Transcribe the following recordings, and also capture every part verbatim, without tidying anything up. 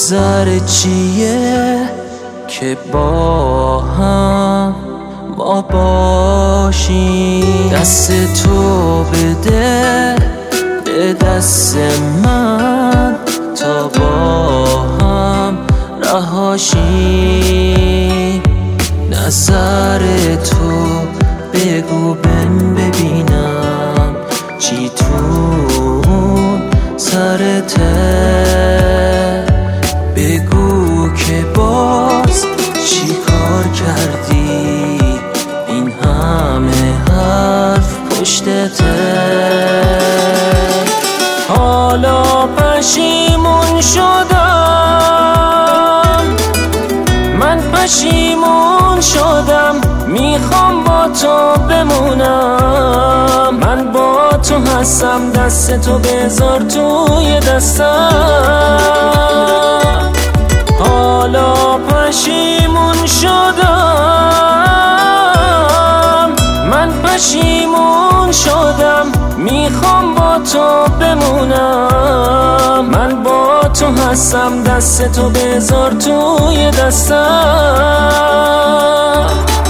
نظر چیه که با هم ما باشیم؟ دست تو بده به دست من تا با هم رهاشیم. نظر تو بگو بن ببینم چی تو سرته، بگو که باز چی کار کردی این همه حرف پشتته. حالا پشیمون شدم، من پشیمون شدم، میخوام با تو بمونم. من با تو هستم، دست تو بذار توی دستم. حالا پشیمون شدم، من پشیمون شدم، میخوام با تو بمونم. من با تو هستم، دست تو بذار توی دستم.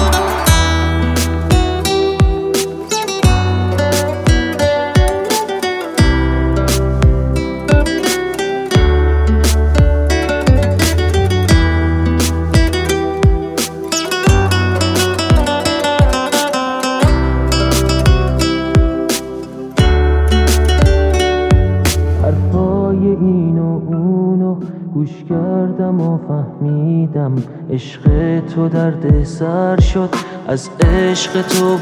اینو اونو گوش کردم و فهمیدم عشق تو درد سر شد، از عشق تو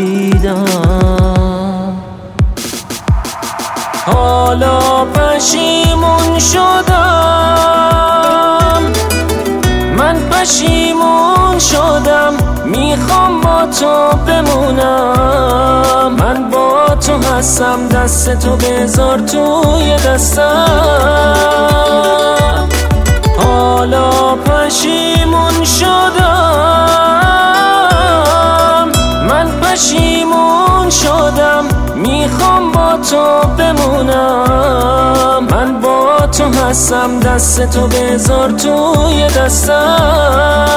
بریدم. حالا پشیمون شدم، من پشیمون شدم، میخوام با تو بمونم. من با تو هستم، دست تو بذار توی دستم. حالا پشیمون شدم، من پشیمون شدم، میخوام با تو بمونم. من با تو هستم، دست تو بذار توی دستم.